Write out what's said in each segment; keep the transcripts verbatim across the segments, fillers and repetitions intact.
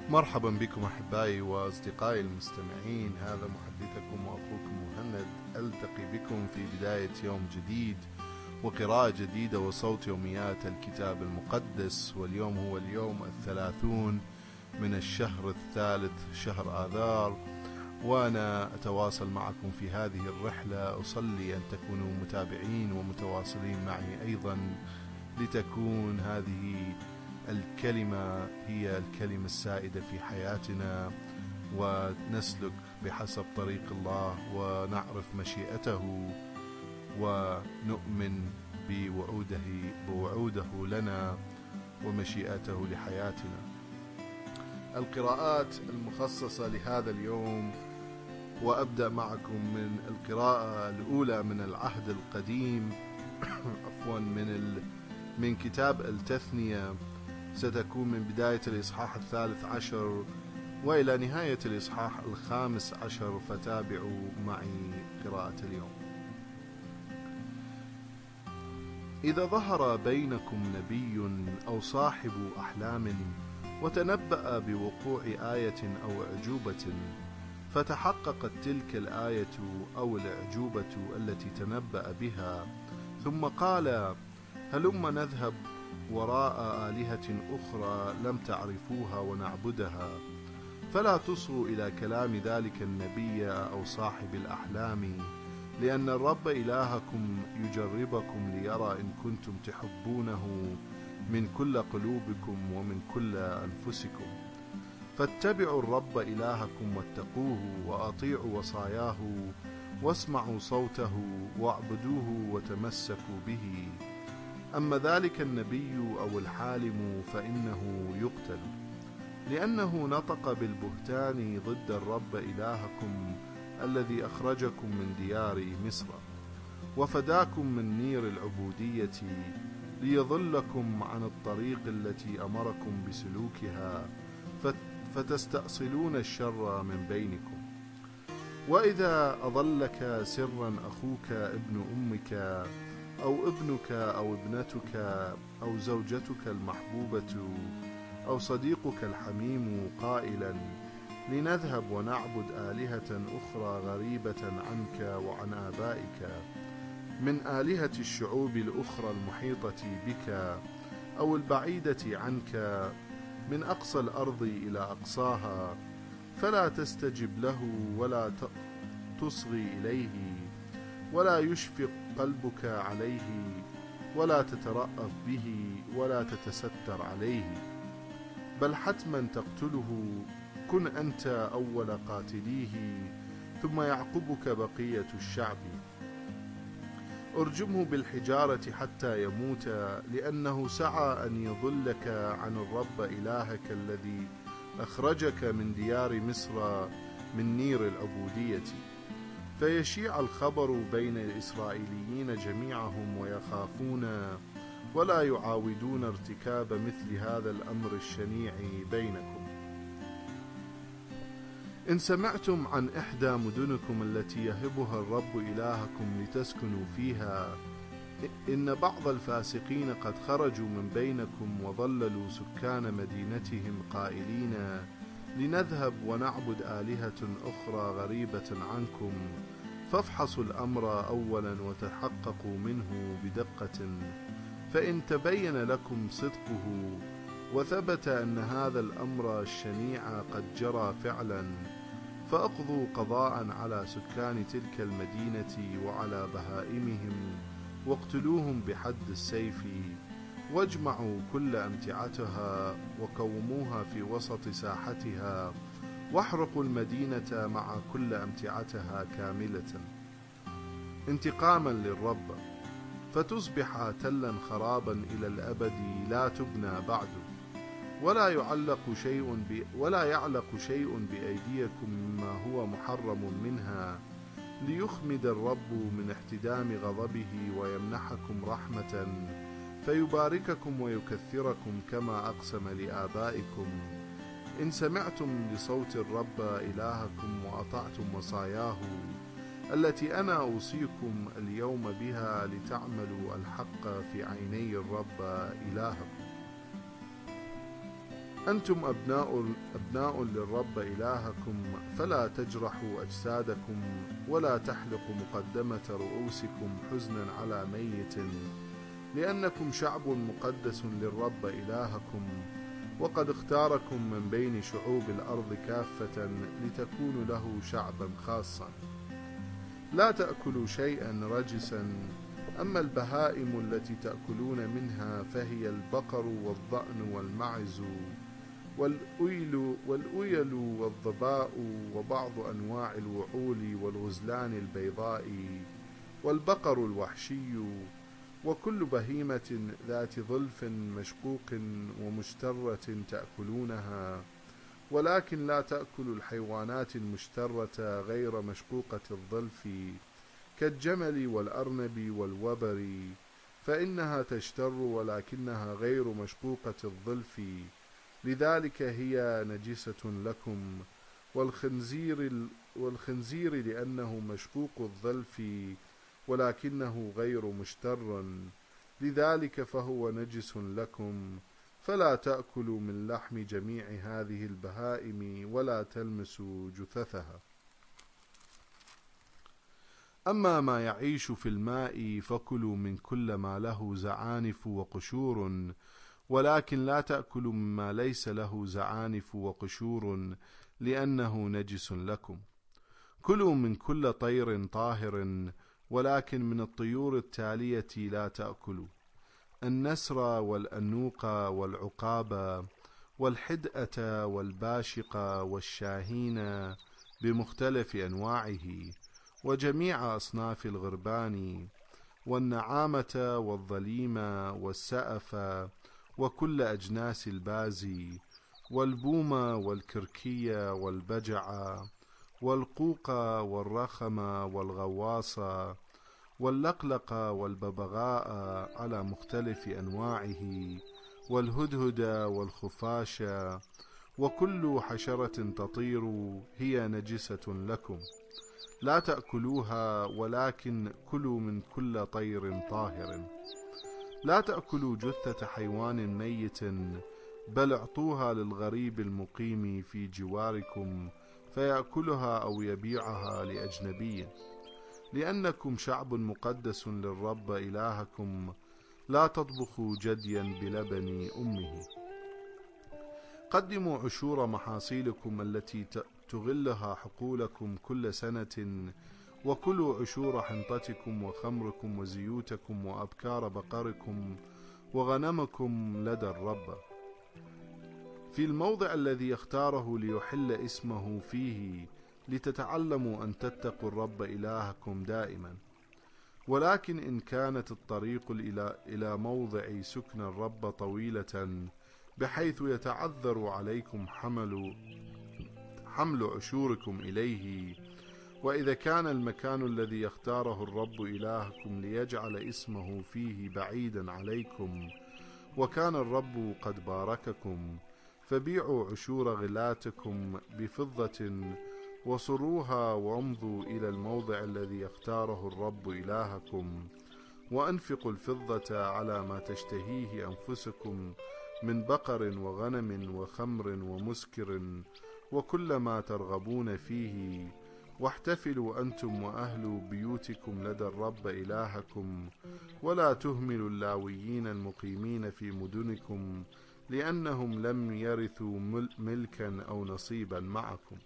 مرحبا بكم أحبائي وأصدقائي المستمعين. هذا محدثكم وأخوكم مهند، ألتقي بكم في بداية يوم جديد وقراءة جديدة وصوت يوميات الكتاب المقدس. واليوم هو اليوم الثلاثون من الشهر الثالث، شهر آذار، وأنا أتواصل معكم في هذه الرحلة. أصلي أن تكونوا متابعين ومتواصلين معي أيضا، لتكون هذه الكلمة هي الكلمة السائدة في حياتنا، ونسلك بحسب طريق الله ونعرف مشيئته ونؤمن بوعوده بوعوده لنا ومشيئته لحياتنا. القراءات المخصصة لهذا اليوم، وأبدأ معكم من القراءة الأولى من العهد القديم عفوا من ال... من كتاب التثنية. ستكون من بداية الإصحاح الثالث عشر وإلى نهاية الإصحاح الخامس عشر، فتابعوا معي قراءة اليوم. إذا ظهر بينكم نبي أو صاحب أحلام وتنبأ بوقوع آية أو أعجوبة، فتحققت تلك الآية أو الأعجوبة التي تنبأ بها، ثم قال: هلم نذهب وراء آلهة أخرى لم تعرفوها ونعبدها، فلا تصغوا إلى كلام ذلك النبي أو صاحب الأحلام، لأن الرب إلهكم يجربكم ليرى إن كنتم تحبونه من كل قلوبكم ومن كل أنفسكم. فاتبعوا الرب إلهكم واتقوه وأطيعوا وصاياه واسمعوا صوته واعبدوه وتمسكوا به. أما ذلك النبي أو الحالم فإنه يقتل، لأنه نطق بالبهتان ضد الرب إلهكم الذي أخرجكم من ديار مصر وفداكم من نير العبودية، ليضلكم عن الطريق التي أمركم بسلوكها، فتستأصلون الشر من بينكم. وإذا أضلك سرا أخوك ابن أمك أو ابنك أو ابنتك أو زوجتك المحبوبة أو صديقك الحميم قائلا: لنذهب ونعبد آلهة أخرى غريبة عنك وعن آبائك من آلهة الشعوب الأخرى المحيطة بك أو البعيدة عنك من أقصى الأرض إلى أقصاها، فلا تستجب له ولا تصغي إليه، ولا يشفق قلبك عليه، ولا تترأف به، ولا تتستر عليه، بل حتما تقتله. كن أنت أول قاتليه، ثم يعقبك بقية الشعب. ارجمه بالحجارة حتى يموت، لأنه سعى أن يضلك عن الرب إلهك الذي أخرجك من ديار مصر من نير العبودية. فيشيع الخبر بين الإسرائيليين جميعهم ويخافون ولا يعاودون ارتكاب مثل هذا الأمر الشنيع بينكم. إن سمعتم عن إحدى مدنكم التي يهبها الرب إلهكم لتسكنوا فيها، إن بعض الفاسقين قد خرجوا من بينكم وضللوا سكان مدينتهم قائلين: لنذهب ونعبد آلهة أخرى غريبة عنكم، فافحصوا الأمر أولا وتحققوا منه بدقة، فإن تبين لكم صدقه وثبت أن هذا الأمر الشنيع قد جرى فعلا، فأقضوا قضاء على سكان تلك المدينة وعلى بهائمهم واقتلوهم بحد السيف، واجمعوا كل أمتعتها وقوموها في وسط ساحتها، واحرقوا المدينة مع كل أمتعتها كاملة انتقاما للرب، فتصبح تلا خرابا إلى الأبد لا تبنى بعد، ولا يعلق شيء ب... ولا يعلق شيء بأيديكم مما هو محرم منها، ليخمد الرب من احتدام غضبه ويمنحكم رحمة، فيبارككم ويكثركم كما أقسم لآبائكم، إن سمعتم لصوت الرب إلهكم وأطعتم وصاياه التي أنا أوصيكم اليوم بها، لتعملوا الحق في عيني الرب إلهكم. أنتم أبناء, أبناء للرب إلهكم، فلا تجرحوا أجسادكم ولا تحلقوا مقدمة رؤوسكم حزنا على ميت، لأنكم شعب مقدس للرب إلهكم، وقد اختاركم من بين شعوب الأرض كافة لتكونوا له شعبا خاصا. لا تأكلوا شيئا رجسا، أما البهائم التي تأكلون منها فهي البقر والضأن والمعز والأيل, والأيل والظباء وبعض أنواع الوعول والغزلان البيضاء والبقر الوحشي وكل بهيمة ذات ظلف مشقوق ومشترة تأكلونها، ولكن لا تأكلوا الحيوانات المشترة غير مشقوقة الظلف كالجمل والأرنب والوبر، فإنها تشتر ولكنها غير مشقوقة الظلف، لذلك هي نجسة لكم. والخنزير, والخنزير لأنه مشقوق الظلف ولكنه غير مشتر، لذلك فهو نجس لكم. فلا تأكلوا من لحم جميع هذه البهائم ولا تلمسوا جثثها. أما ما يعيش في الماء فكلوا من كل ما له زعانف وقشور، ولكن لا تأكلوا مما ليس له زعانف وقشور لأنه نجس لكم. كلوا من كل طير طاهر، ولكن من الطيور التالية لا تأكلوا: النسر والأنوق والعقاب والحدأة والباشق والشاهين بمختلف أنواعه وجميع أصناف الغربان والنعامة والظليم والسأف وكل أجناس البازي والبوم والكركي والبجع والقوق والرخم والغواص واللقلق والببغاء على مختلف أنواعه والهدهد والخفاش وكل حشرة تطير هي نجسة لكم. لا تأكلوها، ولكن كلوا من كل طير طاهر. لا تأكلوا جثة حيوان ميت، بل اعطوها للغريب المقيم في جواركم فيأكلها أو يبيعها لأجنبي، لأنكم شعب مقدس للرب إلهكم. لا تطبخوا جديا بلبن أمه. قدموا عشور محاصيلكم التي تغلها حقولكم كل سنة، وكلوا عشور حنطتكم وخمركم وزيوتكم وأبكار بقركم وغنمكم لدى الرب في الموضع الذي اختاره ليحل اسمه فيه، لتتعلموا أن تتقوا الرب إلهكم دائما. ولكن إن كانت الطريق إلى موضع سكن الرب طويلة بحيث يتعذر عليكم حمل حمل عشوركم إليه، وإذا كان المكان الذي يختاره الرب إلهكم ليجعل اسمه فيه بعيدا عليكم، وكان الرب قد بارككم، فبيعوا عشور غلاتكم بفضة وصروها وامضوا إلى الموضع الذي يختاره الرب إلهكم، وأنفقوا الفضة على ما تشتهيه أنفسكم من بقر وغنم وخمر ومسكر وكل ما ترغبون فيه، واحتفلوا أنتم وأهل بيوتكم لدى الرب إلهكم. ولا تهملوا اللاويين المقيمين في مدنكم، لأنهم لم يرثوا ملكا أو نصيبا معكم.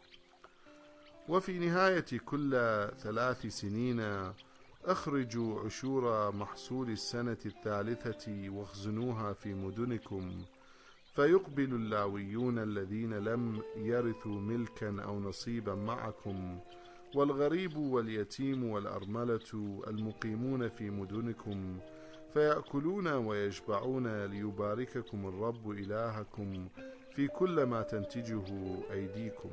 وفي نهاية كل ثلاث سنين أخرجوا عشور محصول السنة الثالثة واخزنوها في مدنكم، فيقبل اللاويون الذين لم يرثوا ملكا أو نصيبا معكم والغريب واليتيم والأرملة المقيمون في مدنكم، فيأكلون ويشبعون ليبارككم الرب إلهكم في كل ما تنتجه أيديكم.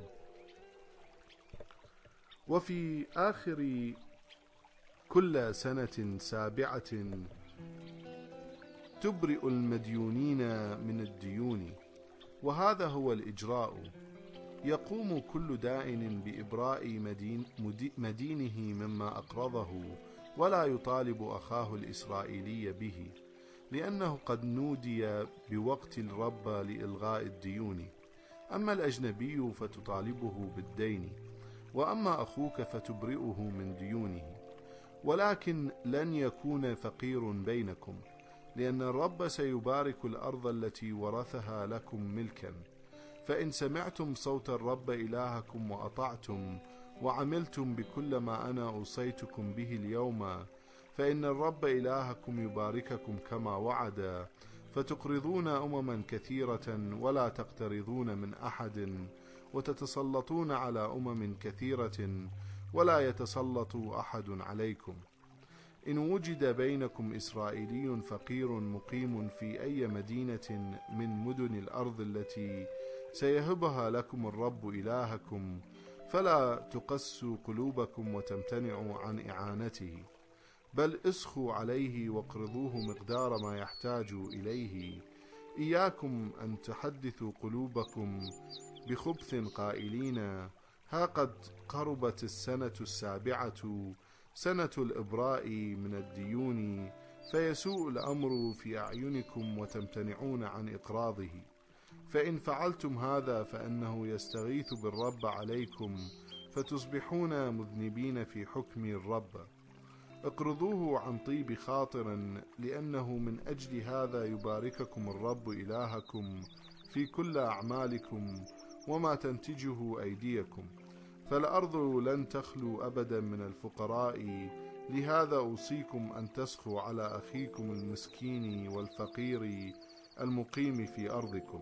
وفي آخر كل سنة سابعة تبرئ المديونين من الديون، وهذا هو الإجراء: يقوم كل دائن بإبراء مدين مدينه مما أقرضه، ولا يطالب أخاه الإسرائيلي به، لأنه قد نودي بوقت الرب لإلغاء الديون. أما الأجنبي فتطالبه بالدين، وأما أخوك فتبرئه من ديونه. ولكن لن يكون فقير بينكم، لأن الرب سيبارك الأرض التي ورثها لكم ملكا. فإن سمعتم صوت الرب إلهكم وأطعتم وعملتم بكل ما أنا أوصيتكم به اليوم، فإن الرب إلهكم يبارككم كما وعد، فتقرضون أمما كثيرة ولا تقترضون من أحد، وتتسلطون على أمم كثيرة ولا يتسلط أحد عليكم. إن وجد بينكم إسرائيلي فقير مقيم في أي مدينة من مدن الأرض التي سيهبها لكم الرب إلهكم، فلا تقسوا قلوبكم وتمتنعوا عن إعانته، بل اسخوا عليه واقرضوه مقدار ما يحتاج إليه. إياكم أن تحدثوا قلوبكم بخبث قائلين: ها قد قربت السنة السابعة، سنة الإبراء من الديون، فيسوء الأمر في أعينكم وتمتنعون عن إقراضه. فإن فعلتم هذا فإنه يستغيث بالرب عليكم، فتصبحون مذنبين في حكم الرب. اقرضوه عن طيب خاطر، لأنه من أجل هذا يبارككم الرب إلهكم في كل أعمالكم وما تنتجه أيديكم. فالأرض لن تخلو أبدا من الفقراء، لهذا أوصيكم أن تسخوا على أخيكم المسكين والفقير المقيم في أرضكم.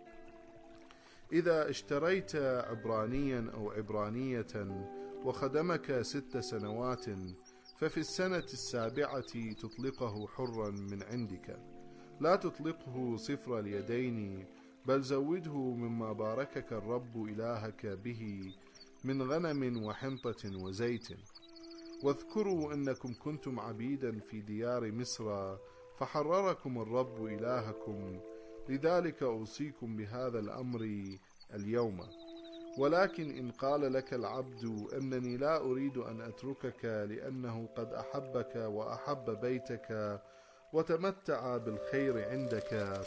إذا اشتريت عبرانيا أو عبرانية وخدمك ست سنوات، ففي السنة السابعة تطلقه حرا من عندك، لا تطلقه صفر اليدين، بل زوده مما باركك الرب إلهك به من غنم وحنطة وزيت. واذكروا أنكم كنتم عبيدا في ديار مصر، فحرركم الرب إلهكم، لذلك أوصيكم بهذا الأمر اليوم. ولكن إن قال لك العبد: أنني لا أريد أن أتركك، لأنه قد أحبك وأحب بيتك وتمتع بالخير عندك،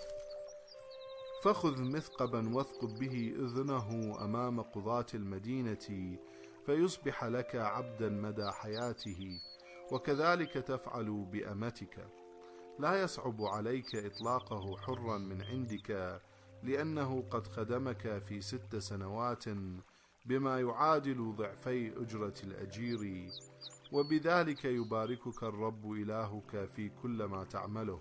فخذ مثقبا واثقب به إذنه أمام قضاة المدينة، فيصبح لك عبدا مدى حياته، وكذلك تفعل بأمتك. لا يصعب عليك إطلاقه حرا من عندك، لأنه قد خدمك في ست سنوات بما يعادل ضعفي أجرة الأجير، وبذلك يباركك الرب إلهك في كل ما تعمله.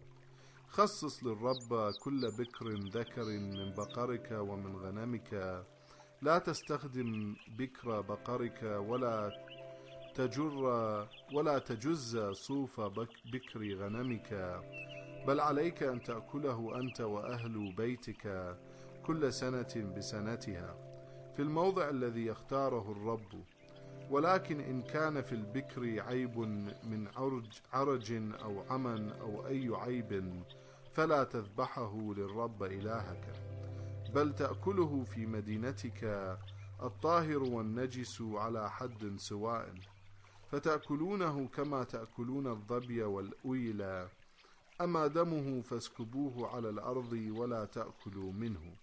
خصص للرب كل بكر ذكر من بقرك ومن غنمك، لا تستخدم بكر بقرك ولا تجر ولا تجز صوف بكر غنمك، بل عليك أن تأكله أنت وأهل بيتك كل سنة بسنتها في الموضع الذي يختاره الرب. ولكن إن كان في البكر عيب من عرج, عرج أو عمن أو أي عيب، فلا تذبحه للرب إلهك، بل تأكله في مدينتك، الطاهر والنجس على حد سواء، فتأكلونه كما تأكلون الظبي والأيل. أما دمه فاسكبوه على الأرض ولا تأكلوا منه.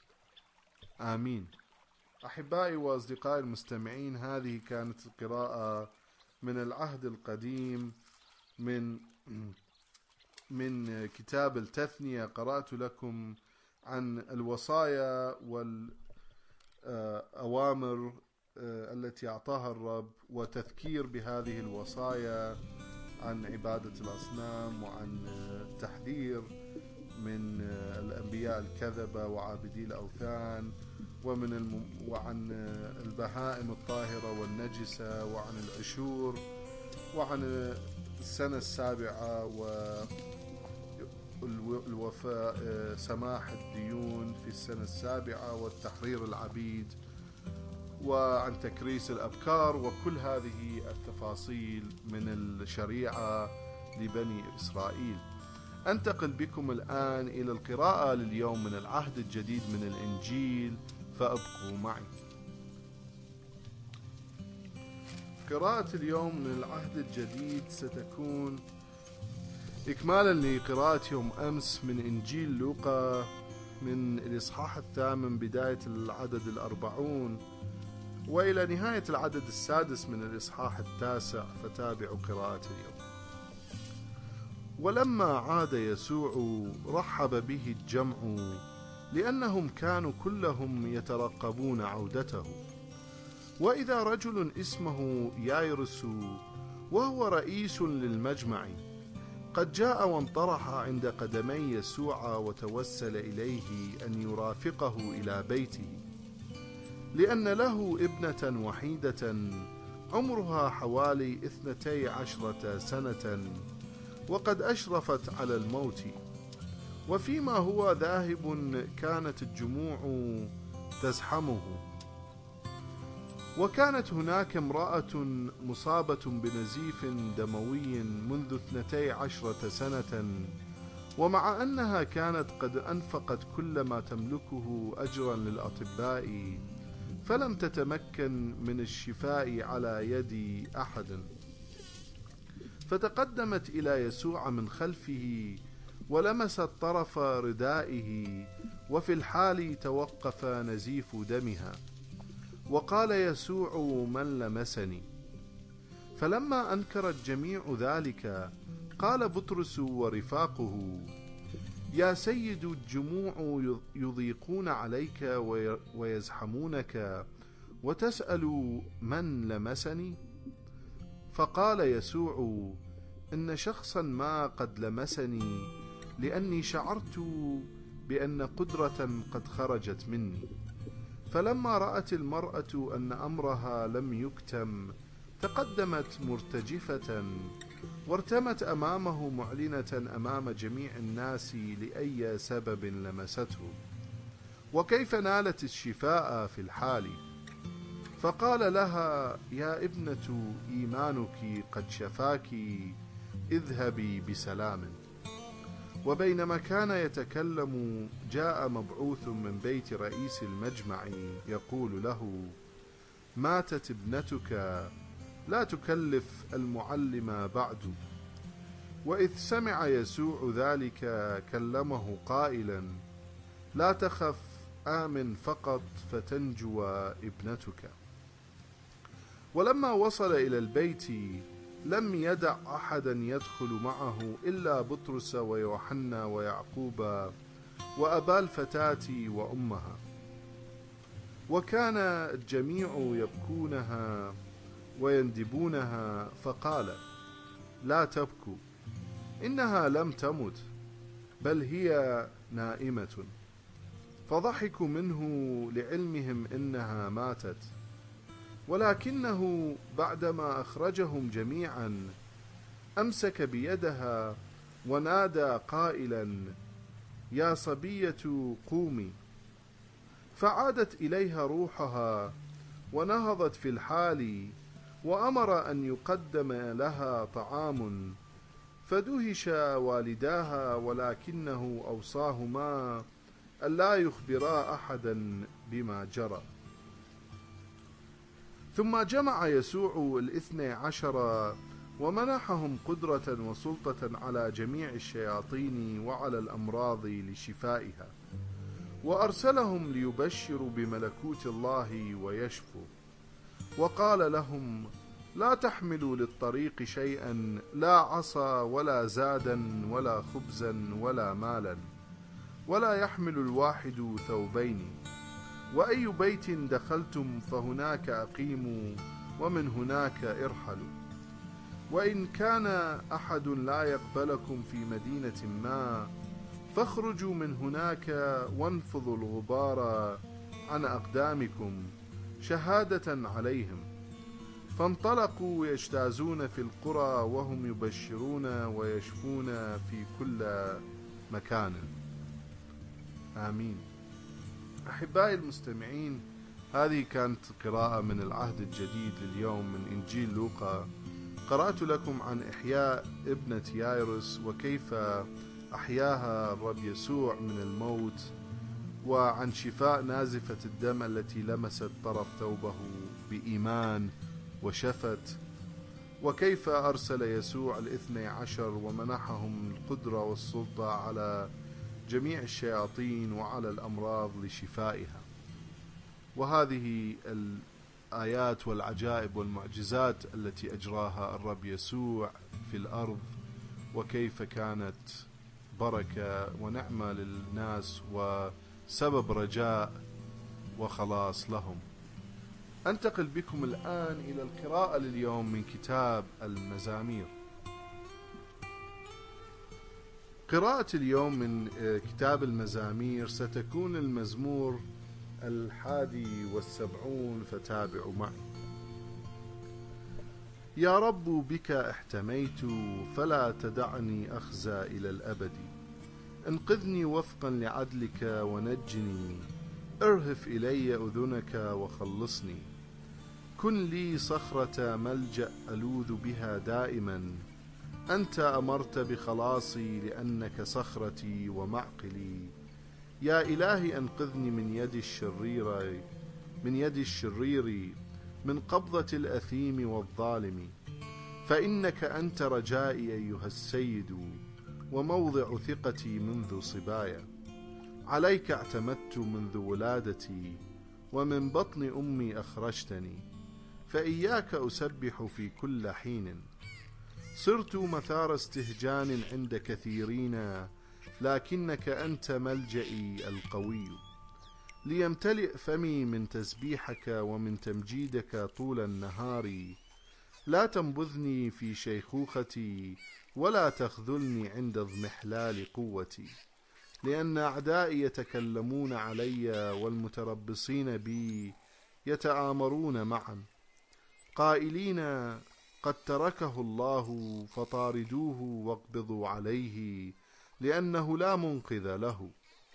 آمين. أحبائي وأصدقائي المستمعين، هذه كانت القراءة من العهد القديم من من كتاب التثنية. قرأت لكم عن الوصايا والأوامر التي أعطاها الرب، وتذكير بهذه الوصايا عن عبادة الأصنام، وعن التحذير من الأنبياء الكذبة وعابدي الأوثان، ومن الم... وعن البهائم الطاهرة والنجسة، وعن العشور، وعن السنة السابعة والوفاء، سماح الديون في السنة السابعة، والتحرير العبيد، وعن تكريس الأبكار، وكل هذه التفاصيل من الشريعة لبني إسرائيل. أنتقل بكم الآن إلى القراءة لليوم من العهد الجديد من الإنجيل، فأبقوا معي. قراءة اليوم من العهد الجديد ستكون إكمالا لقراءة يوم أمس من إنجيل لوقا من الإصحاح الثامن بداية العدد الأربعون وإلى نهاية العدد السادس من الإصحاح التاسع، فتابعوا قراءة اليوم. ولما عاد يسوع رحب به الجمع لأنهم كانوا كلهم يترقبون عودته. وإذا رجل اسمه يايرس وهو رئيس للمجمع قد جاء وانطرح عند قدمي يسوع وتوسل إليه أن يرافقه إلى بيته، لأن له ابنة وحيدة عمرها حوالي اثنتي عشرة سنة وقد أشرفت على الموت. وفيما هو ذاهب كانت الجموع تزحمه. وكانت هناك امرأة مصابة بنزيف دموي منذ اثنتي عشرة سنة، ومع أنها كانت قد أنفقت كل ما تملكه أجرا للأطباء فلم تتمكن من الشفاء على يد أحد، فتقدمت إلى يسوع من خلفه ولمست طرف ردائه، وفي الحال توقف نزيف دمها. وقال يسوع: من لمسني؟ فلما أنكر الجميع ذلك قال بطرس ورفاقه: يا سيد، الجموع يضيقون عليك ويزحمونك وتسأل من لمسني؟ فقال يسوع: إن شخصا ما قد لمسني، لأني شعرت بأن قدرة قد خرجت مني. فلما رأت المرأة أن أمرها لم يكتم تقدمت مرتجفة وارتمت أمامه معلنة أمام جميع الناس لأي سبب لمسته وكيف نالت الشفاء في الحال. فقال لها: يا ابنة، إيمانك قد شفاك، اذهبي بسلام. وبينما كان يتكلم جاء مبعوث من بيت رئيس المجمع يقول له: ماتت ابنتك، لا تكلف المعلم بعد. وإذ سمع يسوع ذلك كلمه قائلا: لا تخف، آمن فقط فتنجو ابنتك. ولما وصل إلى البيت لم يدع أحدا يدخل معه إلا بطرس ويوحنا ويعقوب وأبا الفتاة وأمها. وكان الجميع يبكونها ويندبونها، فقال: لا تبكوا، إنها لم تمت بل هي نائمة. فضحكوا منه لعلمهم إنها ماتت. ولكنه بعدما أخرجهم جميعا أمسك بيدها ونادى قائلا: يا صبية قومي. فعادت إليها روحها ونهضت في الحال، وأمر أن يقدم لها طعام. فدهش والداها، ولكنه أوصاهما ألا يخبرا أحدا بما جرى. ثم جمع يسوع الاثني عشر ومنحهم قدرة وسلطة على جميع الشياطين وعلى الأمراض لشفائها، وأرسلهم ليبشروا بملكوت الله ويشفوا. وقال لهم: لا تحملوا للطريق شيئا، لا عصا ولا زادا ولا خبزا ولا مالا، ولا يحمل الواحد ثوبين. وأي بيت دخلتم فهناك أقيموا، ومن هناك ارحلوا. وإن كان أحد لا يقبلكم في مدينة ما فاخرجوا من هناك وانفضوا الغبار عن أقدامكم شهادة عليهم. فانطلقوا يجتازون في القرى وهم يبشرون ويشفون في كل مكان. آمين. أحبائي المستمعين، هذه كانت قراءة من العهد الجديد لليوم من إنجيل لوقا. قرأت لكم عن إحياء ابنة يايرس وكيف أحياها الرب يسوع من الموت، وعن شفاء نازفة الدم التي لمست طرف ثوبه بإيمان وشفت. وكيف أرسل يسوع الاثني عشر ومنحهم القدرة والسلطة على جميع الشياطين وعلى الأمراض لشفائها. وهذه الآيات والعجائب والمعجزات التي أجراها الرب يسوع في الأرض، وكيف كانت بركة ونعمة للناس وسبب رجاء وخلاص لهم. أنتقل بكم الآن إلى القراءة لليوم من كتاب المزامير. قراءة اليوم من كتاب المزامير ستكون المزمور الحادي والسبعون، فتابعوا معي. يا رب بك احتميت فلا تدعني أخزى إلى الأبد، انقذني وفقا لعدلك ونجني، ارهف إلي أذنك وخلصني. كن لي صخرة ملجأ ألوذ بها دائما، أنت أمرت بخلاصي لأنك صخرتي ومعقلي. يا إلهي أنقذني من يد الشرير من يد الشرير من قبضة الأثيم والظالم، فإنك أنت رجائي أيها السيد وموضع ثقتي منذ صبايا. عليك اعتمدت منذ ولادتي، ومن بطن أمي أخرجتني، فإياك أسبح في كل حين. صرت مثار استهجان عند كثيرين، لكنك أنت ملجئي القوي. ليمتلئ فمي من تسبيحك ومن تمجيدك طول النهار. لا تنبذني في شيخوختي، ولا تخذلني عند اضمحلال قوتي، لأن أعدائي يتكلمون علي والمتربصين بي يتآمرون معا، قائلين قد تركه الله فطاردوه واقبضوا عليه، لأنه لا منقذ له.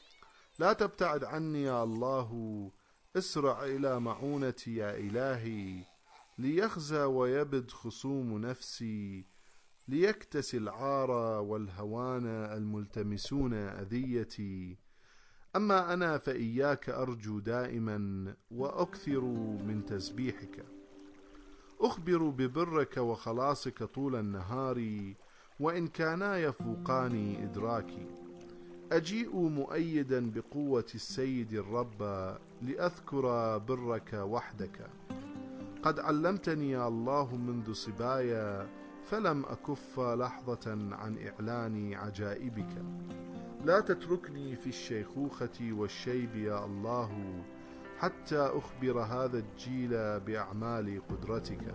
لا تبتعد عني يا الله، اسرع إلى معونتي يا إلهي. ليخزى ويبد خصوم نفسي، ليكتسي العار والهوان الملتمسون أذيتي. أما أنا فإياك أرجو دائما، وأكثر من تسبيحك. أخبر ببرك وخلاصك طول النهار، وإن كانا يفوقاني إدراكي. أجيء مؤيدا بقوة السيد الرب، لأذكر برك وحدك. قد علمتني يا الله منذ صبايا، فلم أكف لحظة عن إعلان عجائبك. لا تتركني في الشيخوخة والشيب يا الله، حتى أخبر هذا الجيل بأعمال قدرتك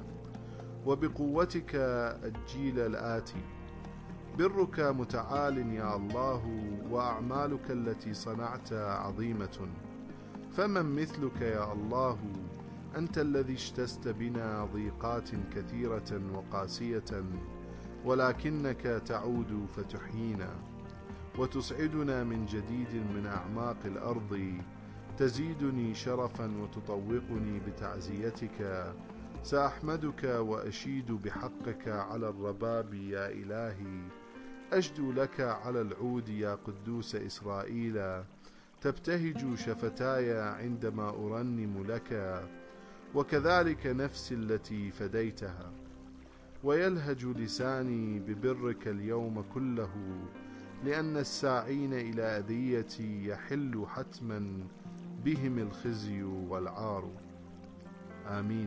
وبقوتك الجيل الآتي. برك متعال يا الله، وأعمالك التي صنعت عظيمة. فمن مثلك يا الله؟ أنت الذي اجتزت بنا ضيقات كثيرة وقاسية، ولكنك تعود فتحيينا وتصعدنا من جديد من أعماق الأرض. تزيدني شرفا وتطوقني بتعزيتك. سأحمدك وأشيد بحقك على الرباب يا إلهي. أجدو لك على العود يا قدوس إسرائيل. تبتهج شفتاي عندما أرنم لك، وكذلك نفسي التي فديتها. ويلهج لساني ببرك اليوم كله، لأن الساعين إلى أذيتي يحل حتما بهم الخزي والعار. آمين.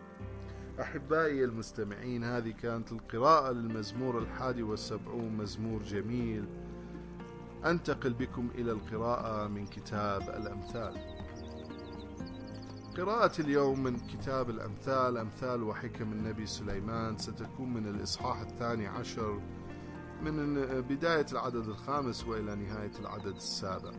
أحبائي المستمعين، هذه كانت القراءة للمزمور الحادي والسبعون، مزمور جميل. أنتقل بكم إلى القراءة من كتاب الأمثال. قراءة اليوم من كتاب الأمثال، أمثال وحكم النبي سليمان، ستكون من الإصحاح الثاني عشر من بداية العدد الخامس وإلى نهاية العدد السابع.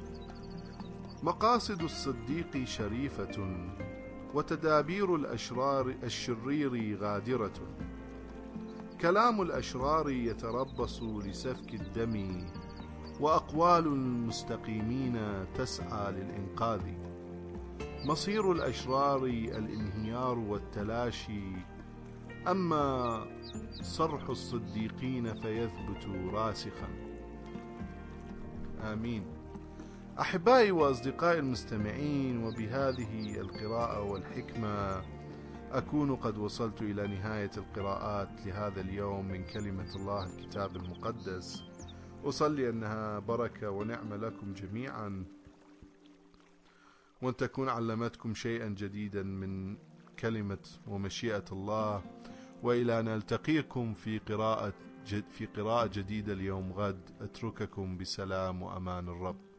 مقاصد الصديق شريفة، وتدابير الأشرار الشرير غادرة. كلام الأشرار يتربص لسفك الدم، وأقوال المستقيمين تسعى للإنقاذ. مصير الأشرار الانهيار والتلاشي، أما صرح الصديقين فيثبت راسخا. آمين. أحبائي وأصدقائي المستمعين، وبهذه القراءة والحكمة أكون قد وصلت إلى نهاية القراءات لهذا اليوم من كلمة الله الكتاب المقدس. أصلي أنها بركة ونعمة لكم جميعا، وأن تكون علمتكم شيئا جديدا من كلمة ومشيئة الله، وإلى أن نلتقيكم في قراءة في قراءة جديدة اليوم غد. أترككم بسلام وأمان الرب.